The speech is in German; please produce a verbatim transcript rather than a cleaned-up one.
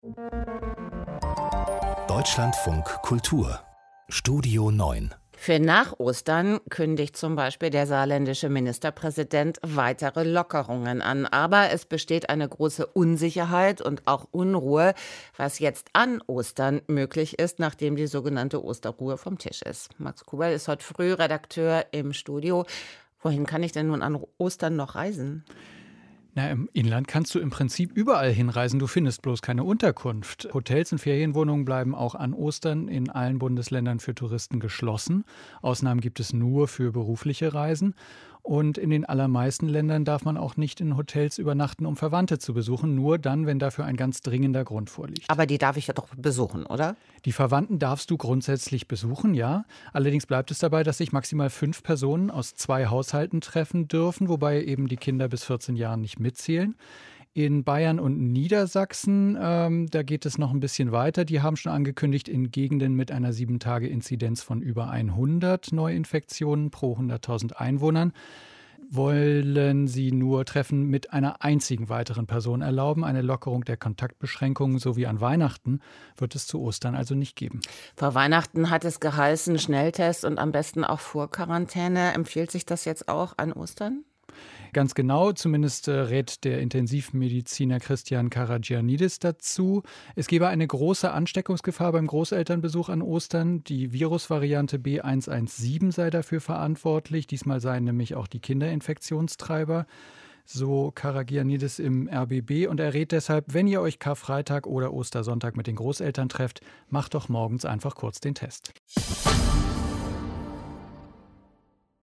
Deutschlandfunk Kultur Studio neun. Für nach Ostern kündigt zum Beispiel der saarländische Ministerpräsident weitere Lockerungen an. Aber es besteht eine große Unsicherheit und auch Unruhe, was jetzt an Ostern möglich ist, nachdem die sogenannte Osterruhe vom Tisch ist. Max Kubel ist heute früh Redakteur im Studio. Wohin kann ich denn nun an Ostern noch reisen? Na, im Inland kannst du im Prinzip überall hinreisen, du findest bloß keine Unterkunft. Hotels und Ferienwohnungen bleiben auch an Ostern in allen Bundesländern für Touristen geschlossen. Ausnahmen gibt es nur für berufliche Reisen. Und in den allermeisten Ländern darf man auch nicht in Hotels übernachten, um Verwandte zu besuchen, nur dann, wenn dafür ein ganz dringender Grund vorliegt. Aber die darf ich ja doch besuchen, oder? Die Verwandten darfst du grundsätzlich besuchen, ja. Allerdings bleibt es dabei, dass sich maximal fünf Personen aus zwei Haushalten treffen dürfen, wobei eben die Kinder bis vierzehn Jahren nicht mitzählen. In Bayern und Niedersachsen, ähm, da geht es noch ein bisschen weiter. Die haben schon angekündigt, in Gegenden mit einer sieben Tage Inzidenz von über hundert Neuinfektionen pro hunderttausend Einwohnern wollen sie nur Treffen mit einer einzigen weiteren Person erlauben. Eine Lockerung der Kontaktbeschränkungen sowie an Weihnachten wird es zu Ostern also nicht geben. Vor Weihnachten hat es geheißen, Schnelltest und am besten auch Vorquarantäne. Empfiehlt sich das jetzt auch an Ostern? Ganz genau, zumindest äh, rät der Intensivmediziner Christian Karagianidis dazu. Es gebe eine große Ansteckungsgefahr beim Großelternbesuch an Ostern. Die Virusvariante B eins eins sieben sei dafür verantwortlich. Diesmal seien nämlich auch die Kinder Infektionstreiber. So Karagianidis im R B B. Und er rät deshalb, wenn ihr euch Karfreitag oder Ostersonntag mit den Großeltern trefft, macht doch morgens einfach kurz den Test.